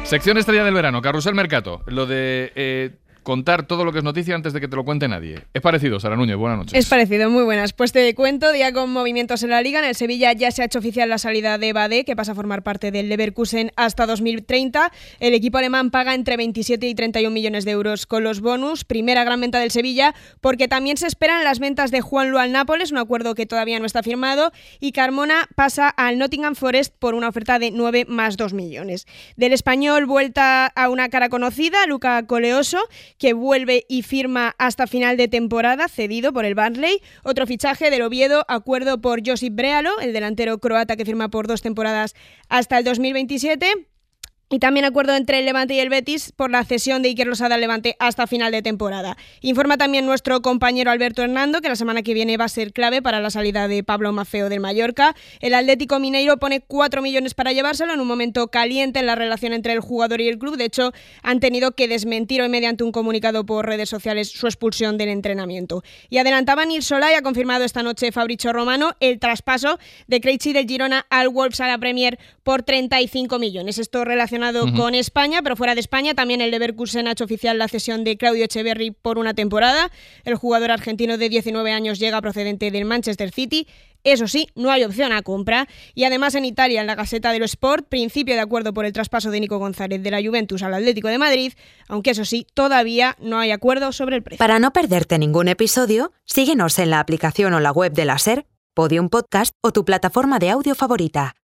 Sección estrella del verano, Carrusel Mercato. Lo de contar todo lo que es noticia antes de que te lo cuente nadie. Es parecido, Sara Núñez, buenas noches. Es parecido, muy buenas. Pues te cuento, día con movimientos en la Liga. En el Sevilla ya se ha hecho oficial la salida de Badé, que pasa a formar parte del Leverkusen hasta 2030. El equipo alemán paga entre 27 y 31 millones de euros con los bonus. Primera gran venta del Sevilla, porque también se esperan las ventas de Juanlu al Nápoles, un acuerdo que todavía no está firmado, y Carmona pasa al Nottingham Forest por una oferta de 9 más 2 millones. Del español, vuelta a una cara conocida, Luca Coleoso, que vuelve y firma hasta final de temporada, cedido por el Burnley. Otro fichaje del Oviedo, acuerdo por Josip Brealo, el delantero croata que firma por 2 temporadas hasta el 2027. Y también acuerdo entre el Levante y el Betis por la cesión de Iker Losada al Levante hasta final de temporada. Informa también nuestro compañero Alberto Hernando que la semana que viene va a ser clave para la salida de Pablo Maffeo del Mallorca. El Atlético Mineiro pone 4 millones para llevárselo en un momento caliente en la relación entre el jugador y el club. De hecho, han tenido que desmentir hoy mediante un comunicado por redes sociales su expulsión del entrenamiento. Y adelantaba Nils Solay, ha confirmado esta noche Fabrizio Romano el traspaso de Krejci del Girona al Wolves a la Premier por 35 millones. Esto relacionado con España, pero fuera de España también el Leverkusen ha hecho oficial la cesión de Claudio Echeverri por una temporada. El jugador argentino de 19 años llega procedente del Manchester City. Eso sí, no hay opción a compra. Y además en Italia, en la Gazzetta dello Sport, principio de acuerdo por el traspaso de Nico González de la Juventus al Atlético de Madrid, aunque eso sí, todavía no hay acuerdo sobre el precio. Para no perderte ningún episodio, síguenos en la aplicación o la web de la SER, Podium Podcast o tu plataforma de audio favorita.